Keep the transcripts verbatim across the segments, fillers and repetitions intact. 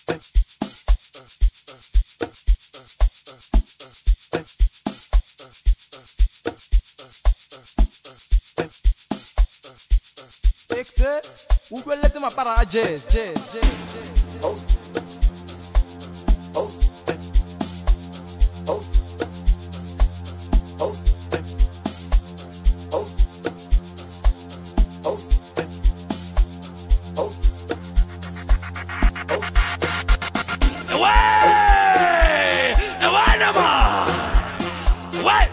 Exe, ukweletse mapara a jazz, jazz, jazz, jazz. Oh. Oh. Oh. Oh. Oh. Oh. Oh. Oh. Away! Away no more! Away!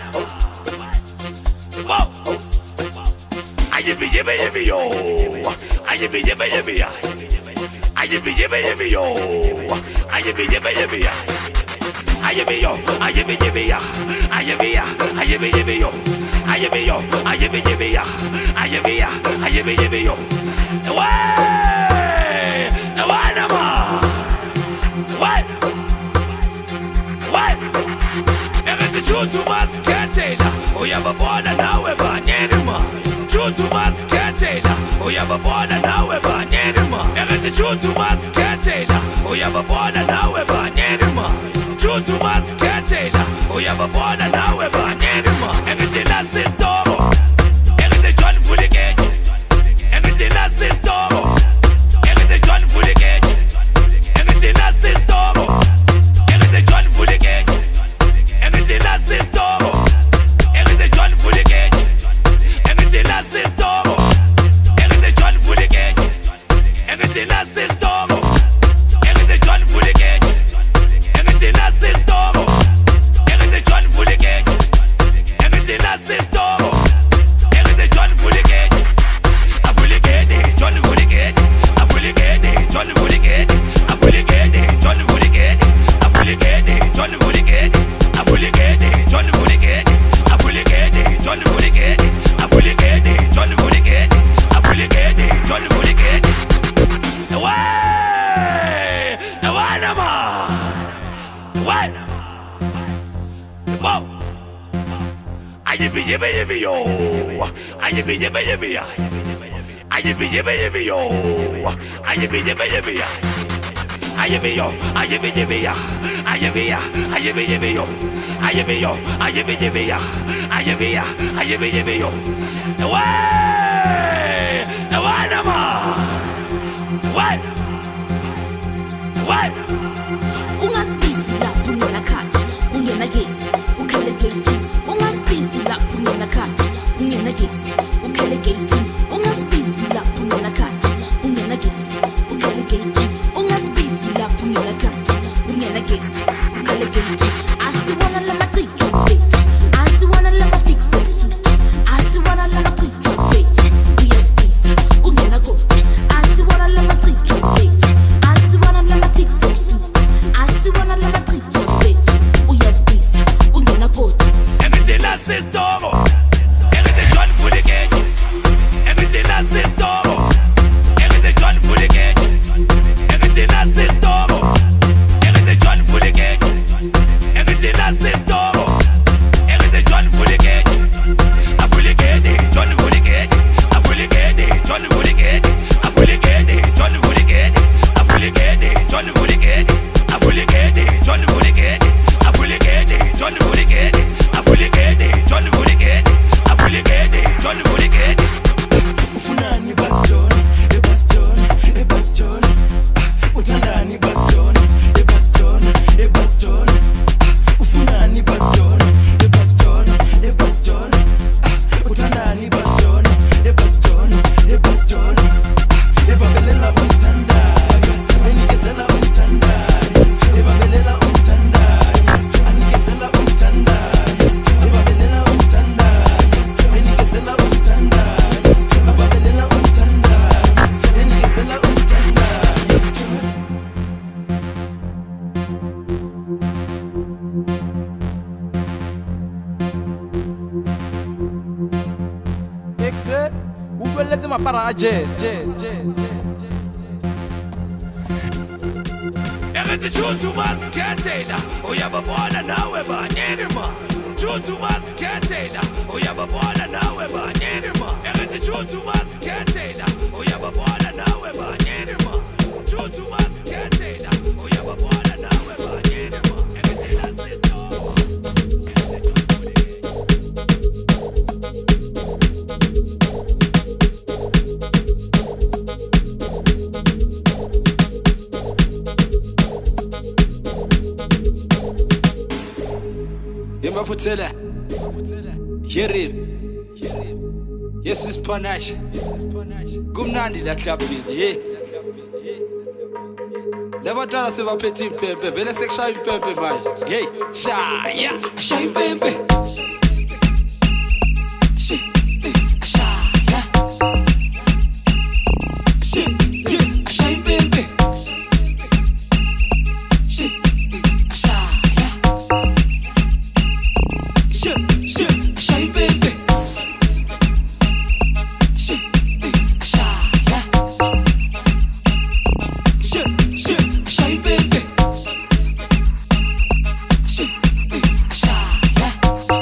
Whoa! Yippee yippee yippee yo! Yippee yippee yippee ya! Yippee yippee yippee yo! Yippee yippee yippee ya! Yippee yo! Yippee yippee ya! Yippee ya! Yippee yippee yo! Yippee yo! Yippee yippee ya! Yippee ya! Yippee yippee yo! Away! Away no more! Away! Away! Everything true to us can't tell. We have a border now we're born anymore. True to us can't tell. We have a border now we're born anymore. Everything true to us can't tell. We have a border now we're born anymore. True to us can't tell. We have a border now we're born anymore. Everything that's is toro. Everything John full again. Everything that's is toro. Everything John full again. Everything that's is toro. Everything John full again. Everything that's is toro. Everything John full again. Everything that's is toro. Everything John full again. Everything that's is toro. Everything John full again. Everything that's is toro. Everything John full again. Everything that's is toro. Everything John full again. I full again. John full again. I full again. John full again. I full again. John full again. I full again. John full again. I full again. John full again. I full again. John full again. I full again. John full again. I full again. John full again. Away! Away no more! Away! Whoa! Yippee yippee yippee yo! Yippee yippee yippee ya! Yippee yippee yippee yo! Yippee yippee yippee ya! Yippee yo! Yippee yippee ya! Yippee ya! Yippee yippee yo! Yippee yo! Yippee yippee ya! Yippee ya! Yippee yippee yo! Away! Away no more! Away! Away! Ungaspisi lapho ungena khathi ungena gesi ukhale gate ungaspisi lapho ungena khathi ungena gesi ukhale gate ungaspisi lapho ungena khathi ungena gesi ukhale gate ungaspisi lapho ungena khathi ungena gesi ukhale gate asiwana lama tito fate asiwana lama fix it suit asiwana lama tito fate uyaspisi ungena gate asiwana lama tito fate asiwana lama fix it suit asiwana lama tito fate uyaspisi ungena gate everything that's is toro. Everything John full again. Everything that's is toro. Everything John full again. Everything that's is toro. Everything John full again. Everything that's is toro. Everything John full again. I full again. John full again. I full again. John full again. I full again. John full again. I full again. John full again. I full again. John full again. I full again. John full again. I full again. John full again. I full again. John full again. Ufunani bas John, e bas John, e bas John. Utandani bas John, e bas John, e bas John. Ufunani bas John, e bas John, e bas John. Utandani bas John, e bas John, e bas John. E babelela umtanda, enikezela umtanda. E babelela umtanda, anikezela umtanda. E babelela umtanda, enikezela umtanda. E babelela umtanda, enikezela umtanda. Exe, ukweletse mapara a jazz, jazz, jazz, jazz. Everything true to us can't tell. We have a border now we're born anymore. True to us can't tell. We have a border now we're born anymore. Everything true to us can't tell. We have a border now we're born anymore. True to us can't tell. Mafutela, Yerib, yes, is Panache, Gumnandi la Clapin, yeah. Never done a silver petty pepe, very sexual pepe, man. Hey, shy, yeah, shy pepe. She, a shy, yeah. She, yeah, a shy pepe. She, a shy, yeah. She, she, a shy pepe. She, a shy, yeah. She, she, a shy pepe. She, a shy, yeah.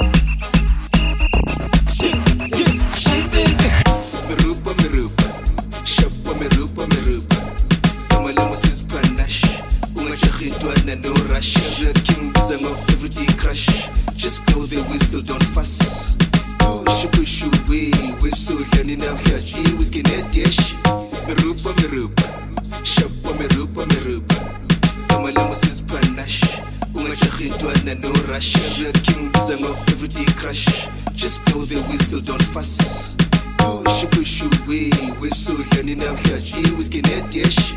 She, yeah, a shy pepe. Merupa, merupa, shapa, merupa, merupa. Kamalama sis panache. Unga chahitwa na no rush. King bizango everyday crash. Just blow the whistle, don't fuss. Oh, shubu shubu, whistle, yani na mshaji, whiskey net dish. Merupa, merupa, shapa, merupa, merupa. Kamalama sis panache. Unga chahitwa na no rush. King bizango everyday crash. Just blow the whistle, don't fuss. Oh, shubu shubu, whistle, yani na mshaji, whiskey net dish.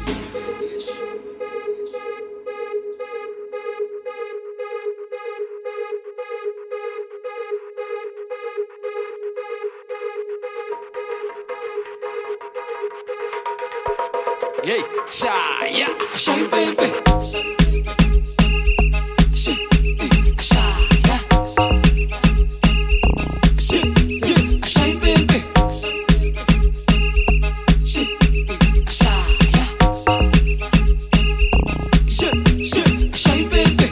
Hey, shy, yeah, shy baby. She, shy, yeah. She, yeah, shy baby. She, shy, yeah. She, she, shy baby.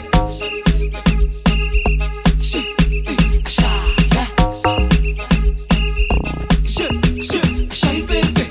She, shy, yeah. She, she, shy baby.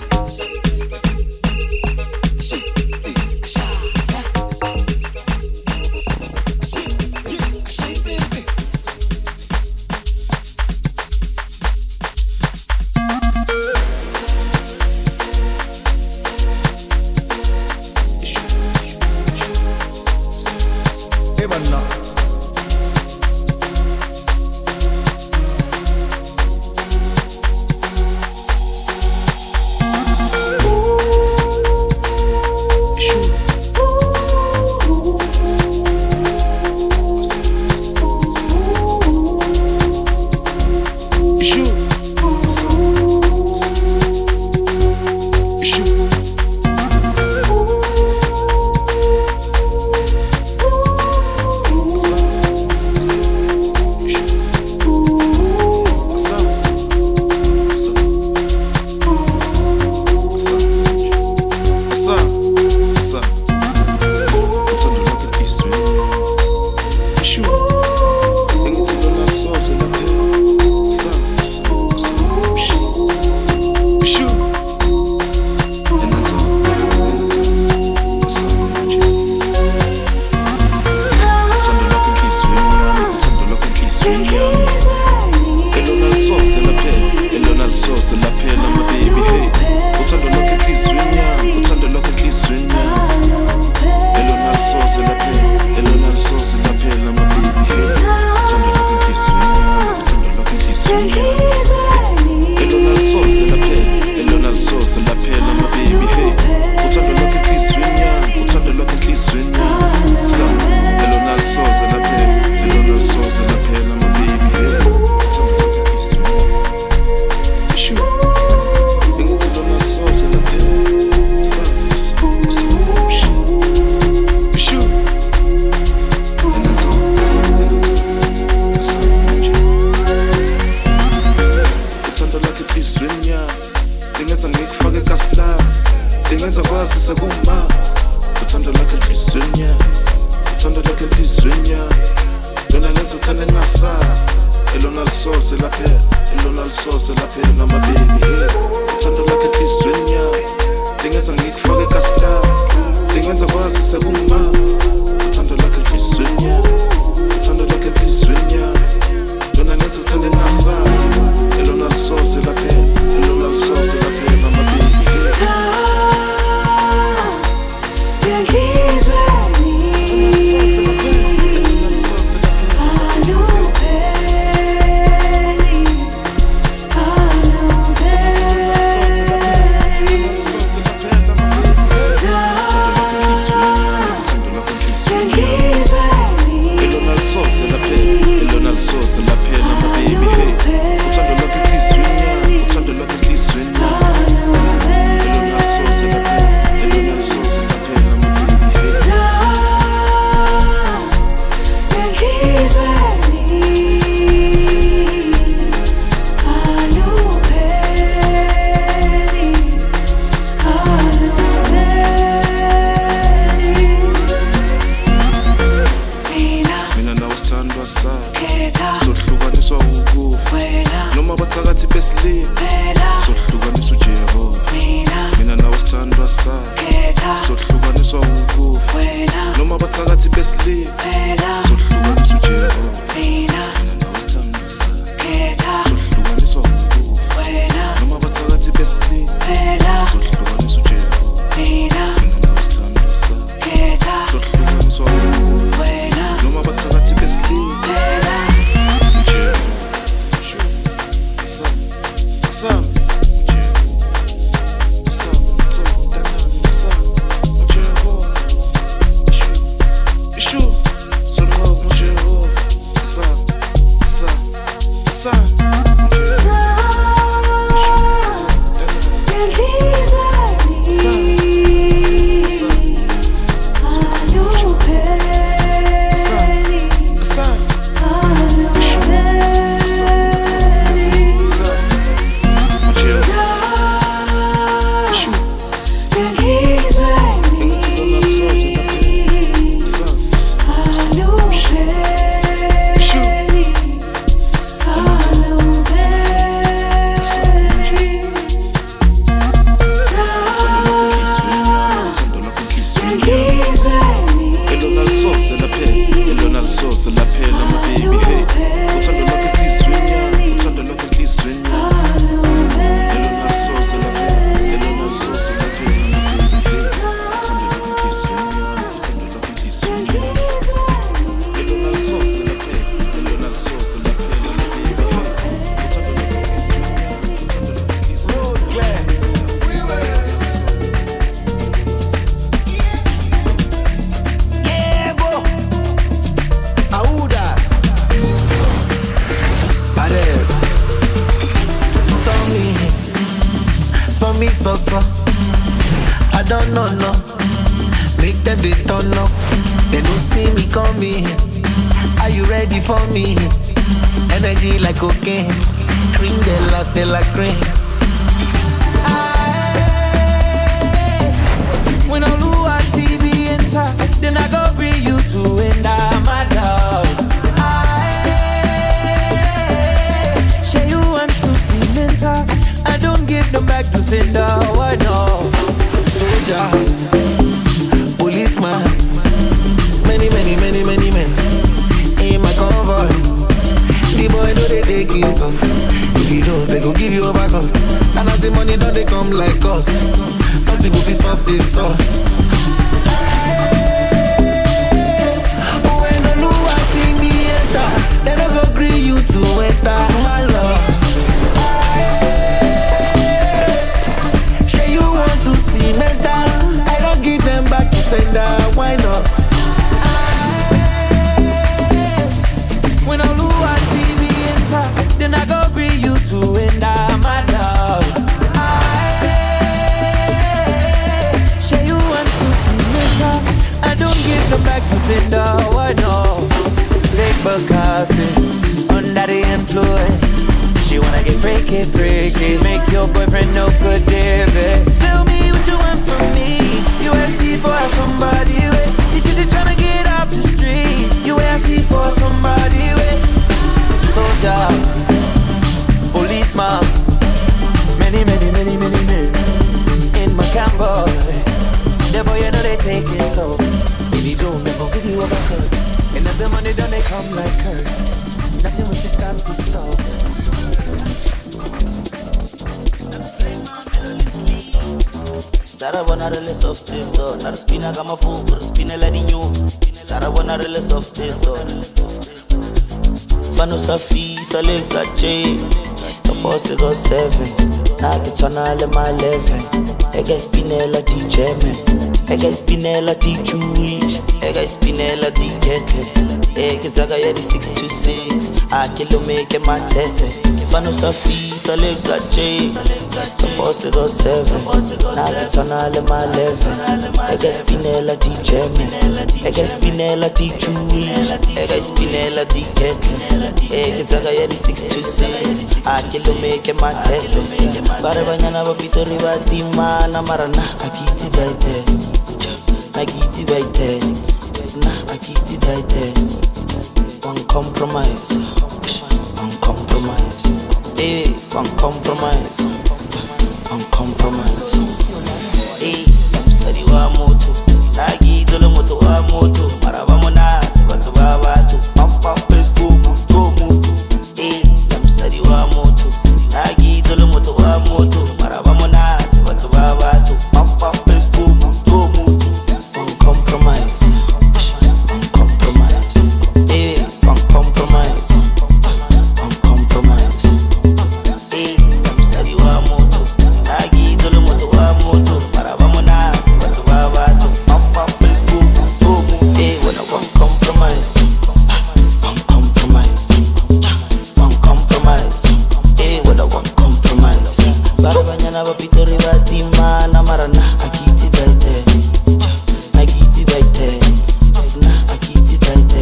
I know sithandwa sakhe sohlukaniswa ukufa noma bathakathi besilimi sohlukaniswa uJehova mina nawe sithandwa sakhe sohlukaniswa ukufa noma bathakathi besilimi sohlukaniswa uJehova mina nawe sithandwa sakhe sohlukaniswa ukufa noma bathakathi besilimi Sam I don't know, no. Make them they turn up. They don't see me coming. Are you ready for me? Energy like cocaine. Cream de la de la cream. When I lose I see me enter, then I go bring you to end my love. Share you want to see mental. I don't give them back to sender. Why no? Soldier, policeman, many, many, many, many men in my convoy. The boy know they take insults. If he knows they go give you a back up. And as the money don't they come like us. Nothing will be soft this sauce. When the Lua see me enter, they don't go agree you to enter my love. Say you want to see mental, I don't give them back to sender. Why not? When the Lua see me enter, then I go agree you to enter my love. I don't give them back to sender, why no? Big Bacassi, under the influence. She wanna get freaky, freaky. Make your boyfriend no good, David. Tell me what you want from me. You ask for somebody with. She said she tryna get off the street. You ask for somebody with. Soldier, policeman, many, many, many, many men in my convoy. The boy you know they take it so. If you don't, they gon' give you a back up. And if the money done, they come like curse. Nothing with this time to stop. Sara wanna really soft this so. Not a spinner got my food, but a spinner letting you. Sara wanna really soft this so. Fano Safi, Salif Zache. Stuff for six or seven. Now I get on all of my eleven. I get Spinella di German, I get Spinella di Jewish, I get Spinella di Gete, I get Zagaya di six two six, I kill make my tete. Fano Safi, Salif Zache, stuff for six or seven. Now I get on all of my eleven. I get Spinella di German, I get Spinella di Jewish, I get Spinella di Gete, I get Zagaya di six two six, I kill make my tete. Barabanyana babito ribati mana marana akiti baite akiti baite na akiti baite one compromise one compromise eh one compromise one compromise wa moto nagi dole moto wa moto maraba mona batu babatu pampa Facebook go moto eh namsari wa moto nagi dole moto wa moto maraba mona batu babatu pampa Facebook go moto uncompromise uncompromise eh uncompromise uncompromise eh namsari wa moto nagi dole moto wa moto maraba mona batu babatu pampa Facebook go moto eh when I won't compromise won't compromise won't compromise eh when I won't compromise barabanyana bapitori batima na marana akiti daite akiti daite na akiti daite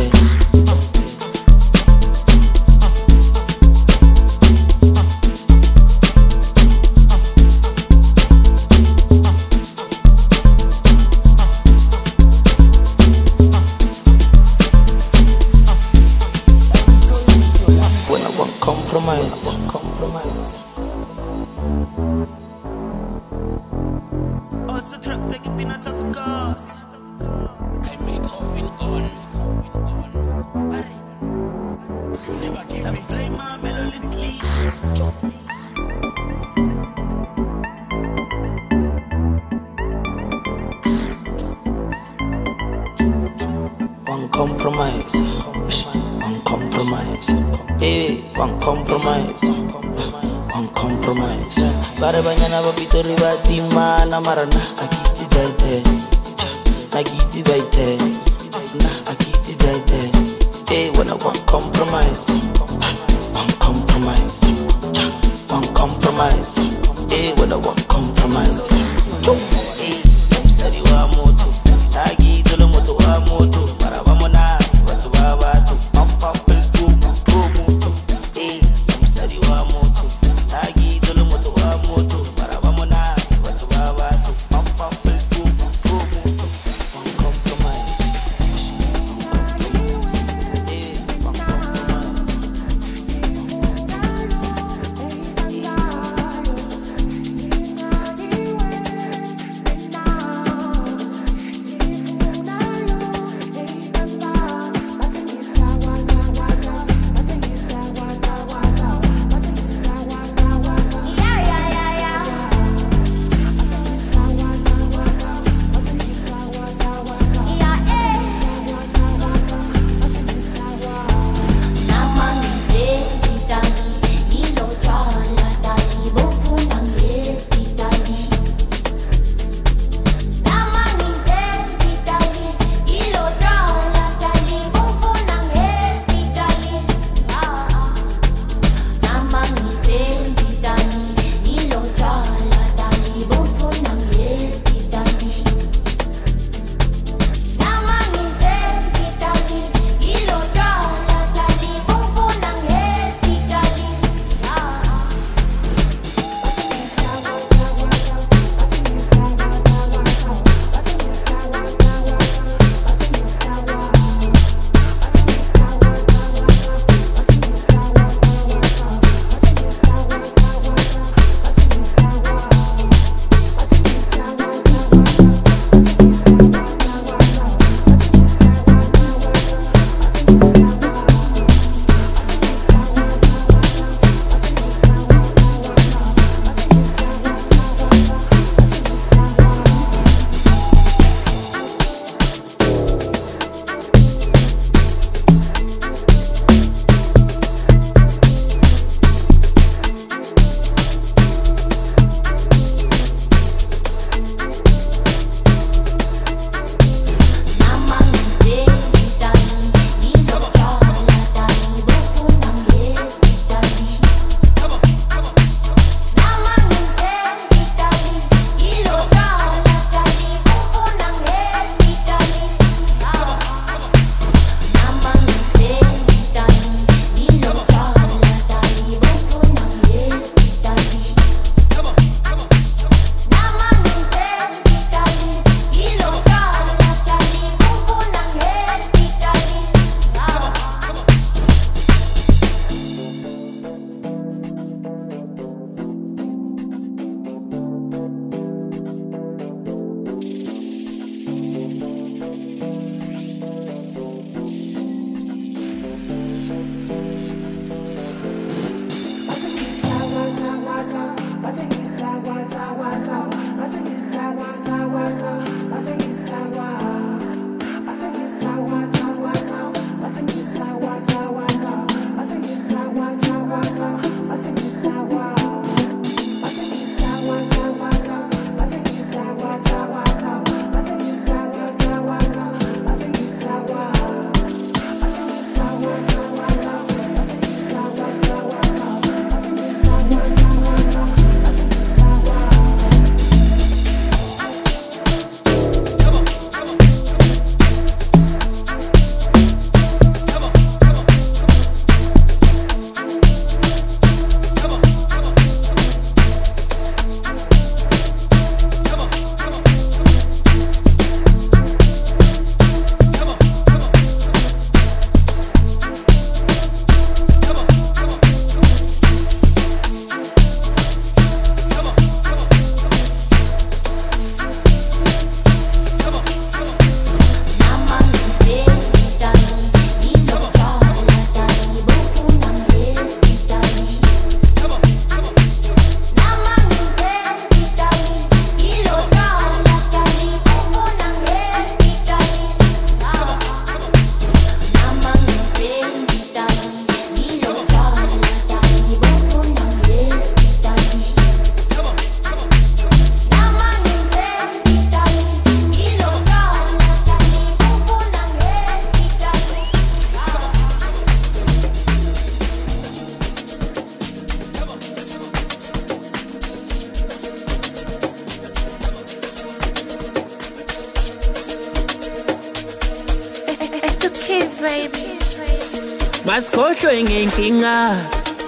when I won't compromise compromise Also trap take a peanut of gas. I make oven on. You never give Let me me play my melody sleep. one compromise one compromise eh one compromise one compromise barabanyana bapitori batima na marana akiti daite akiti daite na akiti daite eh when I want compromise one compromise one compromise eh when I want compromise eh namsari wa moto nagi dole moto wa moto maraba mona batu babatu pampa Facebook go moto eh namsari wa moto nagi dole moto wa moto maraba mona batu babatu pampa Facebook kids, baby. Masikhohlwe ngenkinga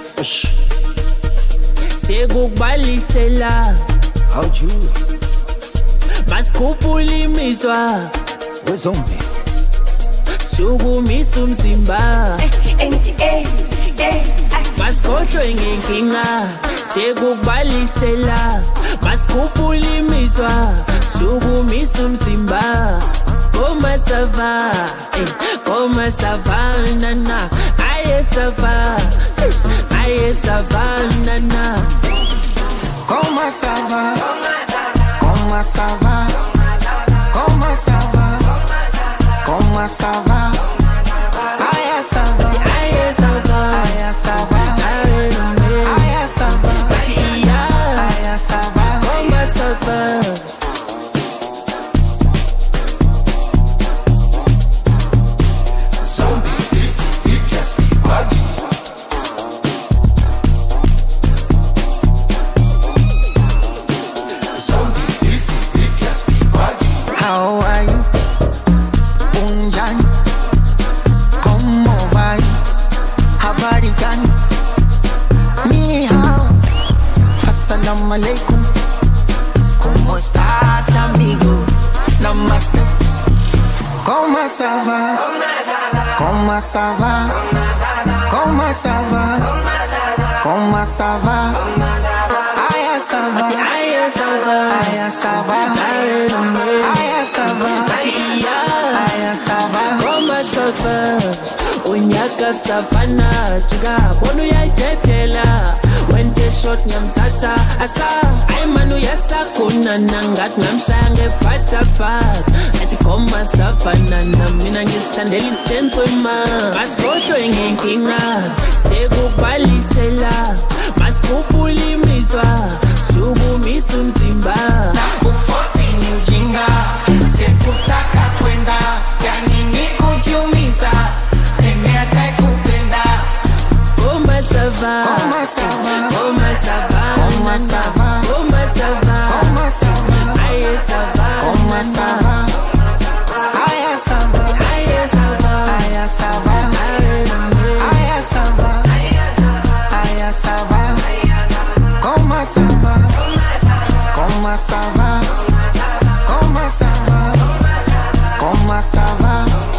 sekukubalisela How'd you? Masikhuphula imizwa Wezombi sukumisa umzimba Engithi eh eh Masikhohlwe ngenkinga sekukubalisela Masikhuphula imizwa sukumisa umzimba Koma sava eh koma savana na aye sava aye savana na Koma sava Koma sava Koma sava Koma sava Aya sava aye sava Aya sava Aya sava Aya sava Koma sava How are you? Unjani? Como vai? Habari gani? Ni hao. Assalamu alaikum. Como estás, amigo? Namaste. Como ça va? Como ça va? Como ça va? Como ça va? Aya ça va. Aya sava Aya ça va. Aya ça va. Aya ça va. Koma sava unyaka savana jika bonu yayidedela wente shot nyamthatha asa ay manu yasakuna nangathi ngamshaya ngebhathabhat athi koma savana mina ngisithandela istenso ma masikhohlwe ngenkinga sekubalisela masikhuphula imizwa sukumisa umzimba Nakufosi ni ujinga, sikutaka kwenda, yani ni kujiumiza, nimeatai kupenda. Koma sava Koma sava, Koma sava Koma sava, Koma sava Koma sava, Aye sava Koma sava, Aya sava, Aye sava Aya sava, Aya sava, Aya sava, Koma sava, Koma sava, Koma sava, Koma sava,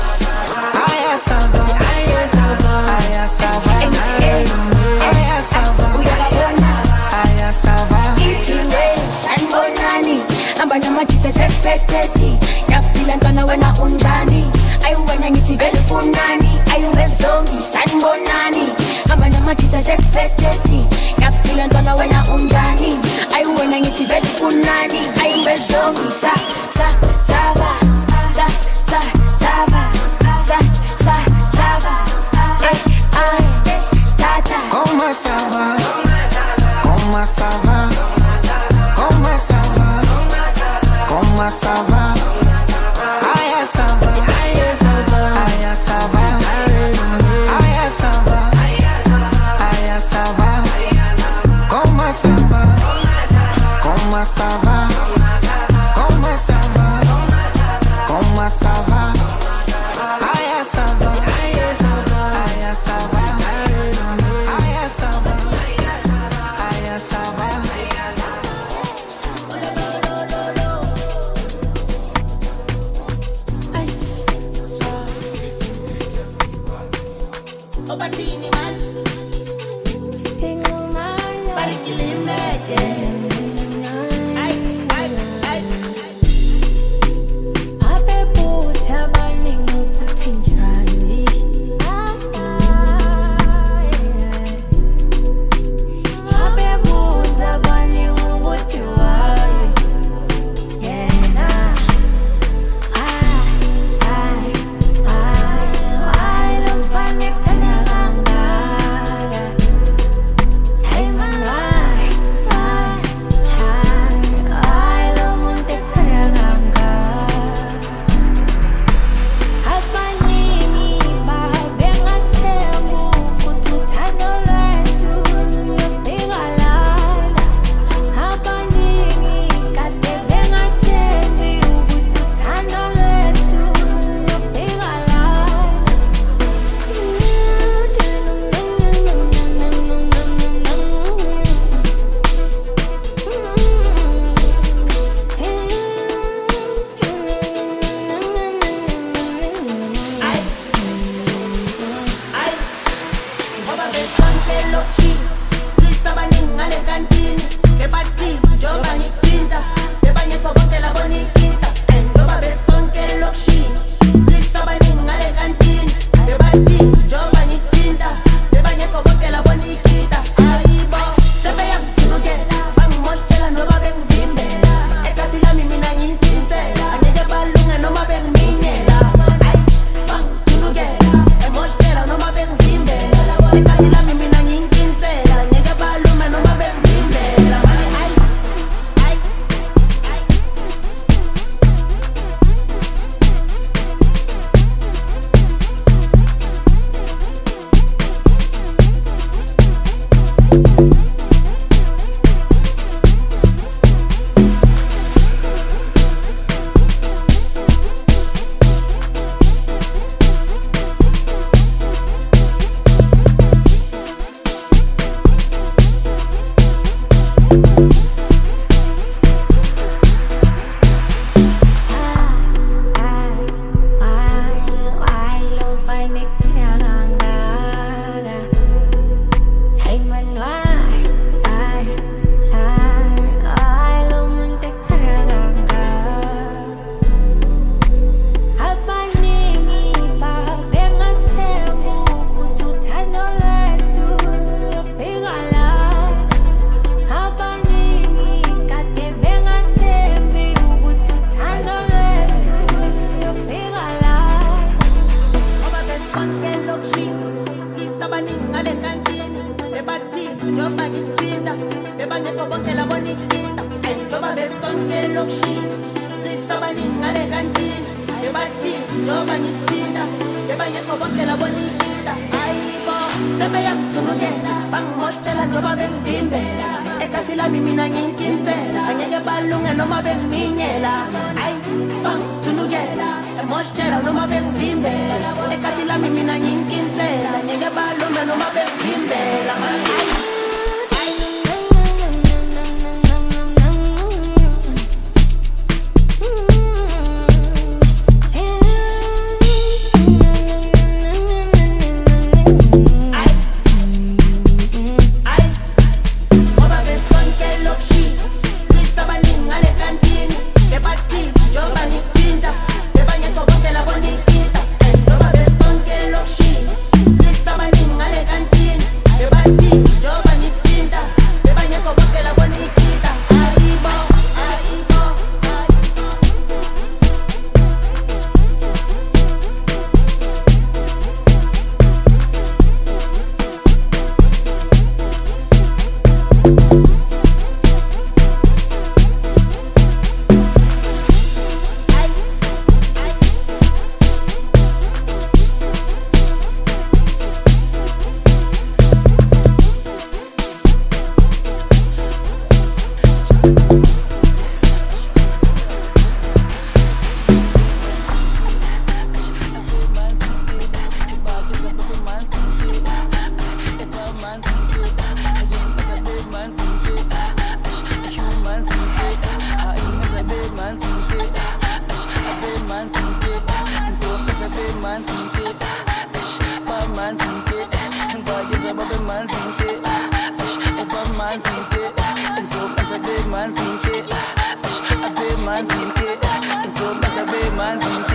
Aya sava, Aye sava Aya sava, Engithi eh Aya sava, uyabona Aya sava. Ithiwe sanibonani hamba namajita sekuphethethi yaphila ntwana wena unjani ayiwena ngithi vele funani ayiwe zombi sanibonani hamba namajita sekuphethethi yaphila ntwana wena unjani ayiwena ngithi vele funani ayiwe zombi sa sa sava sa sa sava sa sa sava eh ay tata Como ça va? Como ça va? Como ça va? Como ça va? Aya ça va. Aye sava Aya ça va. Aya ça va. Aya ça va. Como ça va? Como ça va? Como ça va? Como ça va? Aya ça va. Aye sava Aya ça va. Aya ça va. Aya ça va. single man, Barikilimeke. Ay, njoba ngithinta bebangekho bonke labo nikita ayibo sebeyangithunukela bangihostela njoba bengivimbela ekhasi lami mina nginkinzela angeke balunge noma bengiminyela ayi bangithunukela emoshela noma bengivimbela ekhasi lami mina nginkinzela angeke balunge noma bengivimbela man,